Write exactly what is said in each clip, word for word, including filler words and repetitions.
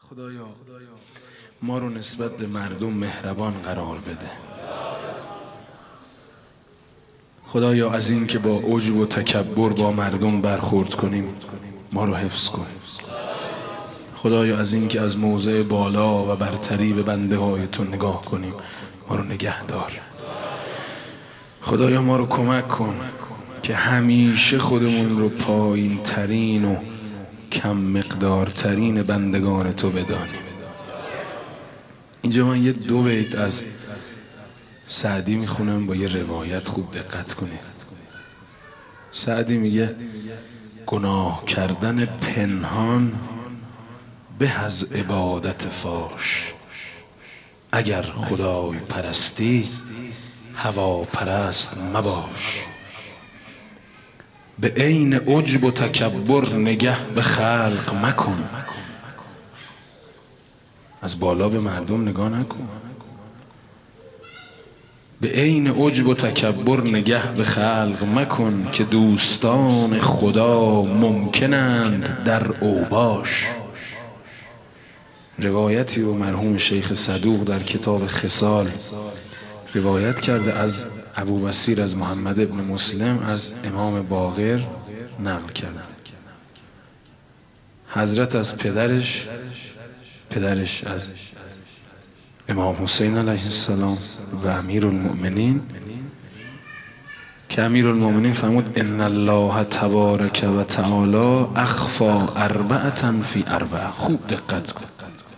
خدایا ما رو نسبت به مردم مهربان قرار بده. خدایا از این که با عجب و تکبر با مردم برخورد کنیم ما رو حفظ کن. خدایا از این که از موضع بالا و برتری به بنده های تو نگاه کنیم ما رو نگه دار. خدایا ما رو کمک کن که همیشه خودمون رو پایین ترین و کم مقدارترین بندگان تو بدانیم. اینجا من یه دو بیت از سعدی میخونم با یه روایت، خوب دقت کنید. سعدی میگه گناه کردن پنهان به از عبادت فاش، اگر خدای پرستی هوا پرست مباش. به عین عجب و تکبر نگه به خلق مکن، از بالا به مردم نگاه نکن. به عین عجب و تکبر نگه به خلق مکن، که دوستان خدا ممکنند در اوباش. روایتی و مرحوم شیخ صدوق در کتاب خصال روایت کرده از ابو بصیر از محمد ابن مسلم از امام باقر نقل کردن. حضرت از پدرش پدرش از امام حسین علیه السلام و امیرالمؤمنین که امیرالمؤمنین فرمود ان الله تبارک و تعالی اخفا اربعه فی اربعه. خوب دقت کن.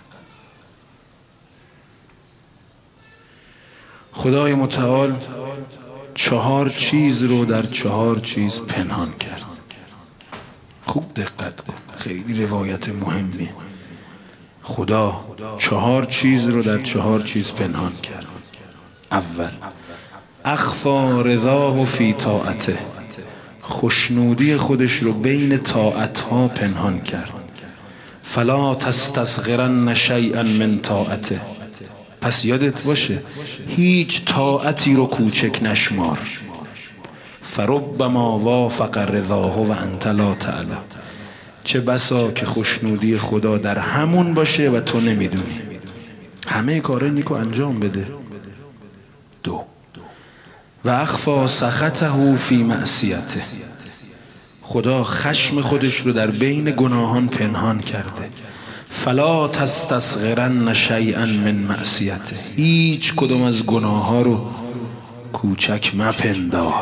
خدای متعال چهار چیز رو در چهار چیز پنهان کرد. خوب دقت کن، خیلی روایت مهمی. خدا چهار چیز رو در چهار چیز پنهان کرد. اول، اخفا رضاه فی طاعته، خوشنودی خودش رو بین طاعتها پنهان کرد. فلا تستصغرن شیئا من طاعته، پس یادت باشه هیچ طاعتی رو کوچک نشمار. فربما وافق رضاه و انت لا تعلم، چه بسا که خوشنودی خدا در همون باشه و تو نمیدونی. همه کاره نیکو انجام بده. دو، و اخفا سخطه فی معصیته، خدا خشم خودش رو در بین گناهان پنهان کرده. فلا تستصغرن شیئا من معصیته، هیچ کدوم از گناه ها رو کوچک مپندار.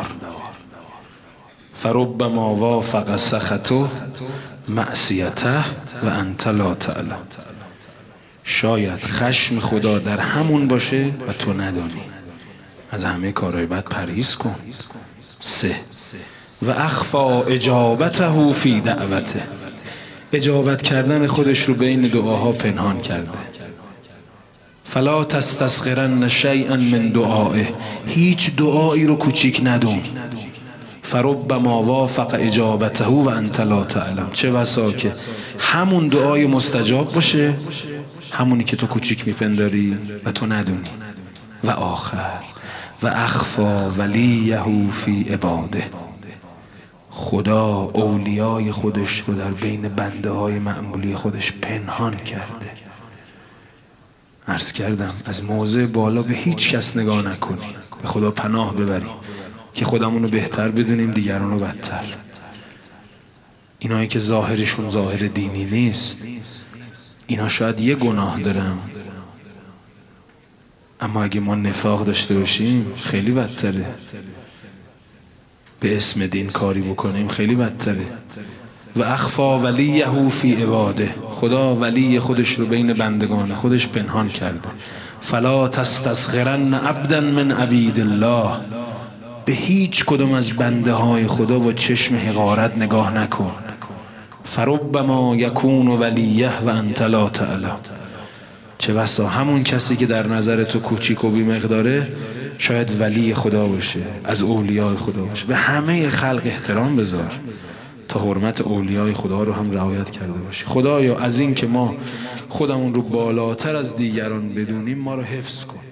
فربما وافق سخطه معصیته و انت لا تعلم، شاید خشم خدا در همون باشه و تو ندانی. از همه کارهای بد پرهیز کن. سه، و اخفا اجابته فی دعوته، اجابت کردن خودش رو بین دعاها پنهان کرده. فلا تستصغرن شیئا من دعائه، هیچ دعایی رو کوچیک ندون. فربما وافق اجابته و انت لا تعلم، چه بسا که همون دعای مستجاب باشه، همونی که تو کوچیک میپنداری و تو ندونی. و آخر، و اخفا ولیه فی عباده، خدا اولیای خودش رو در بین بنده های معمولی خودش پنهان کرده. عرض کردم از موضع بالا به هیچ کس نگاه نکنی، به خدا پناه ببریم که خودمون رو بهتر بدونیم، دیگران رو بدتر. اینایی که ظاهرشون ظاهر دینی نیست، اینا شاید یه گناه دارن، اما اگه ما نفاق داشته باشیم خیلی بدتره. به اسم دین کاری بکنیم خیلی بدتره. و اخفا ولیه فی عباده، خدا ولی خودش رو بین بندگان خودش پنهان کرده. فلا تستصغرن عبدا من عبید الله، به هیچ کدوم از بنده های خدا با چشم حقارت نگاه نکن. فربما یکون ولیه و انت لا تعلم، چه بسا همون کسی که در نظر تو کوچیک و بی مقداره شاید ولی خدا باشه، از اولیای خدا باشه. به همه خلق احترام بذار تا حرمت اولیای خدا رو هم رعایت کرده باشه. خدایا از این که ما خودمون رو بالاتر از دیگران بدونیم ما رو حفظ کن.